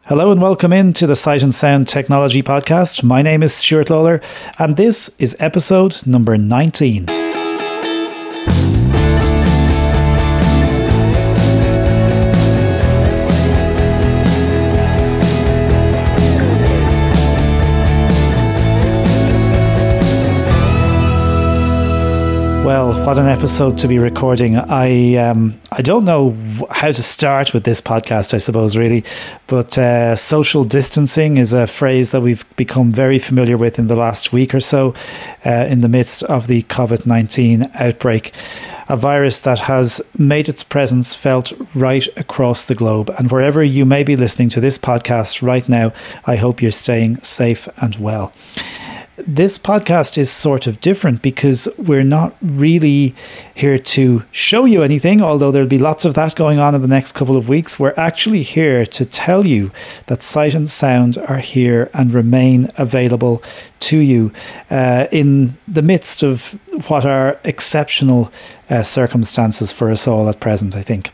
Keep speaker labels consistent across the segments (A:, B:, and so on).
A: Hello and welcome into the Sight and Sound Technology Podcast. My name is Stuart Lawler and this is episode number 19. Well, what an episode to be recording. I don't know how to start with this podcast, I suppose, really. But social distancing is a phrase that we've become very familiar with in the last week or so in the midst of the COVID-19 outbreak. A virus that has made its presence felt right across the globe. And wherever you may be listening to this podcast right now, I hope you're staying safe and well. This podcast is sort of different because we're not really here to show you anything, although there'll be lots of that going on in the next couple of weeks. We're actually here to tell you that Sight and Sound are here and remain available to you in the midst of what are exceptional circumstances for us all at present, I think.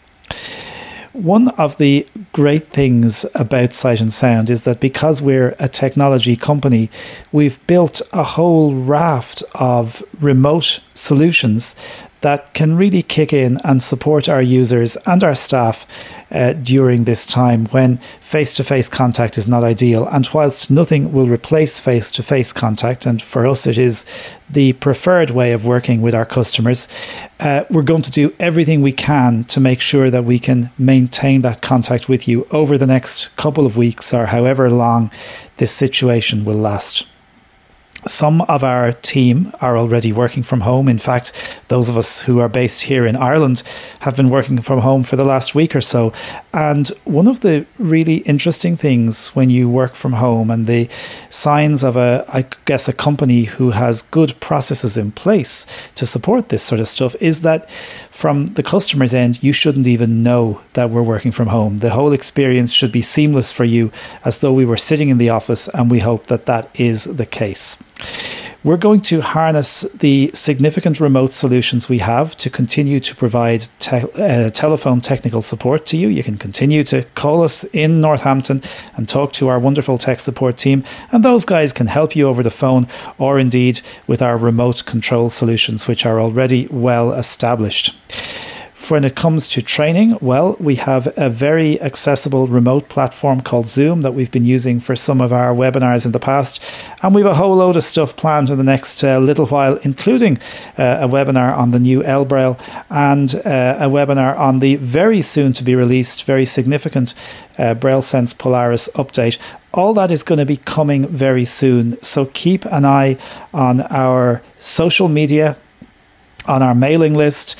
A: One of the great things about Sight and Sound is that because we're a technology company, we've built a whole raft of remote solutions that can really kick in and support our users and our staff during this time when face-to-face contact is not ideal. And whilst nothing will replace face-to-face contact, and for us it is the preferred way of working with our customers, we're going to do everything we can to make sure that we can maintain that contact with you over the next couple of weeks or however long this situation will last. Some of our team are already working from home. In fact, those of us who are based here in Ireland have been working from home for the last week or so. And one of the really interesting things when you work from home and the signs of a company who has good processes in place to support this sort of stuff is that from the customer's end, you shouldn't even know that we're working from home. The whole experience should be seamless for you as though we were sitting in the office, and we hope that that is the case. We're going to harness the significant remote solutions we have to continue to provide telephone technical support to you. You can continue to call us in Northampton and talk to our wonderful tech support team, and those guys can help you over the phone or indeed with our remote control solutions, which are already well established. When it comes to training, well, we have a very accessible remote platform called Zoom that we've been using for some of our webinars in the past. And we have a whole load of stuff planned in the next little while, including a webinar on the new L Braille and a webinar on the very soon to be released, very significant BrailleSense Polaris update. All that is going to be coming very soon. So keep an eye on our social media, on our mailing list,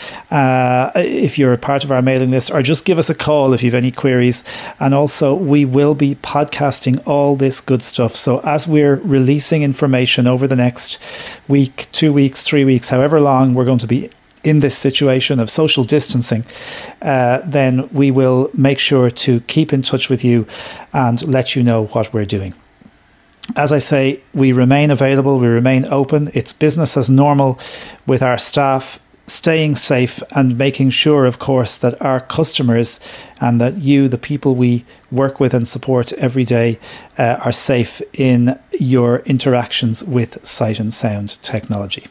A: if you're a part of our mailing list, or just give us a call if you have any queries. And also, we will be podcasting all this good stuff. So as we're releasing information over the next week, 2 weeks, 3 weeks, however long we're going to be in this situation of social distancing, then we will make sure to keep in touch with you and let you know what we're doing. As I say, we remain available, we remain open. It's business as normal with our staff, staying safe and making sure, of course, that our customers and that you, the people we work with and support every day, are safe in your interactions with Sight and Sound technology.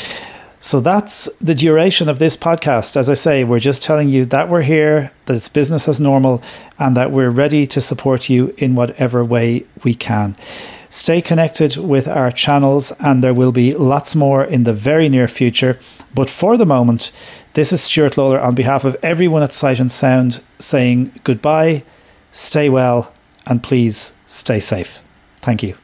A: So that's the duration of this podcast. As I say, we're just telling you that we're here, that it's business as normal, and that we're ready to support you in whatever way we can. Stay connected with our channels, and there will be lots more in the very near future. But for the moment, this is Stuart Lawler on behalf of everyone at Sight and Sound saying goodbye, stay well, and please stay safe. Thank you.